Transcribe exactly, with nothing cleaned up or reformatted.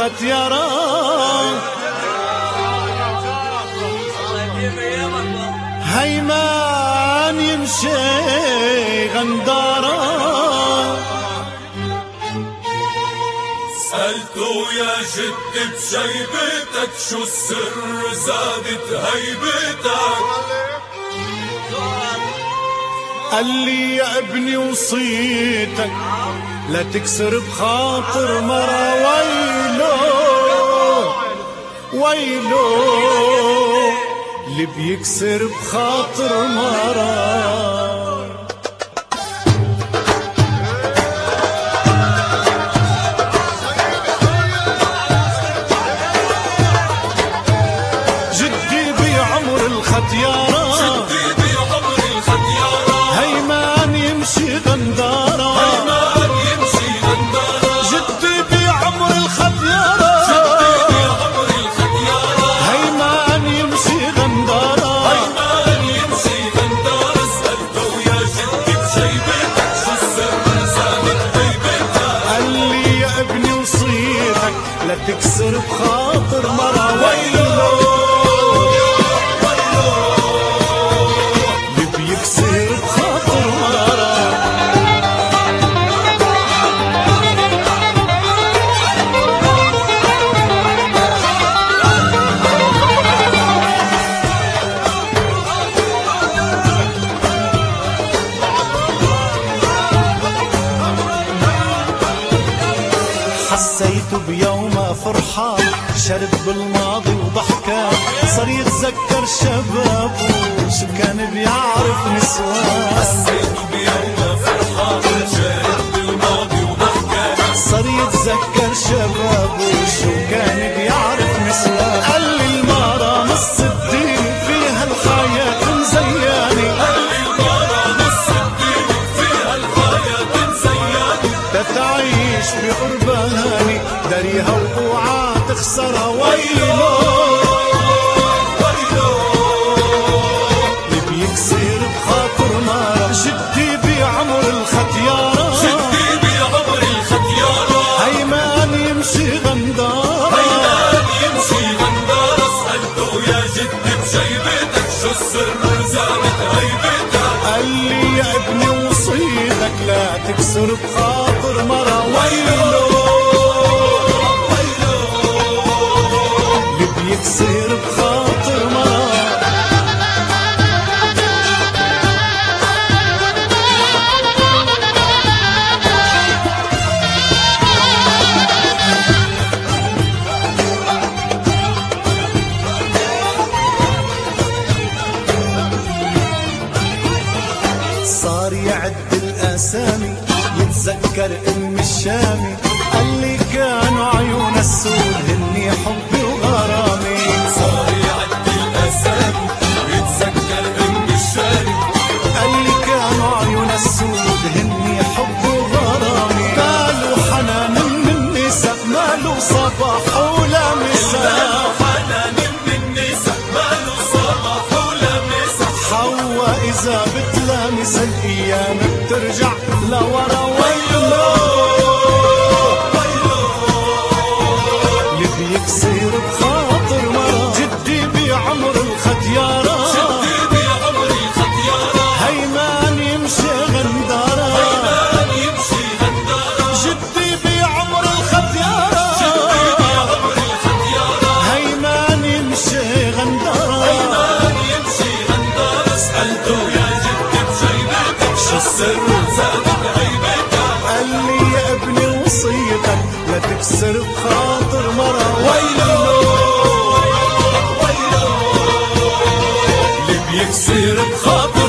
الختيارة هيمان يمشي غندارة. سألته يا جد بشيبتك شو السر زادت هيبتك؟ قال لي يا ابني وصيتك لا تكسر بخاطر مرا. ويلو ويلو اللي بيكسر بخاطر مرا. جدي بعمر الختيارة هيمان يمشي غندارة. هيمان يمشي غندارة. جدي بعمر الختيارة هيمان يمشي غندارة. هيمان يمشي غندارة. سألته يا جدي بشيبتك شو السر زادت هيبتك؟ قال لي يا ابني وصيتك لا تكسر بخاطر مرا. ويلو اللي بيكسر بخاطر مرا. حسيت بيوم فرحان شرب بالماضي وضحكات صار يتذكر شبابه شو كان بيعرف نسوان. حسيت بيوم فرحان شرب بالماضي وضحكات صار يتذكر شبابه شو كان بيعرف نسوان. قال لي المرة نص الدين فيها الحياة مزيانة. قال لي المرة نص الدين فيها الحياة مزيانة. تتعيش بقربها هاني داريها وقوعة تخسرها. ويلو ويلو اللي بيكسر بخاطر مرا. جدي بعمر الختيارة جدي بعمر الختيارة هيمان يمشي غندارة. هيمان يمشي غندارة. سألته يا جدي بشيبتك شو السر زادت هيبتك؟ قال لي يا ابني وصيتك لا تكسر بخاطر مرا. ويلو اللي بيكسر بخاطر مرا. صار يعد الأسامي يتذكر أم الشامي. قال لي كانوا عيون السود هني حبي وغرامي. صار يعد الأسامي يتذكر أم الشامي. قال لي كانوا عيون السود هني حبي وغرامي. ماله حنان من النساء ماله صباح ولا مساء. ماله حنان من النساء ماله صباح ولا مساء. حوا إذا بتلامس الأيام بترجع لورا. ويلو اللي بيكسر بخاطر مرا. جدي بعمر الختيارة جدي بعمر الختيارة هيمان يمشي غندارة. هيمان يمشي غندارة. جدي بعمر الختيارة جدي بعمر الختيارة هيمان يمشي غندارة. هيمان يمشي غندارة. سألته يا جدي بشيبتك شو السر زادت هيبتك؟ قال لي يا ابني وصيتك لا تكسر بخاطر مرا. ويلو ويلو اللي بيكسر بخاطر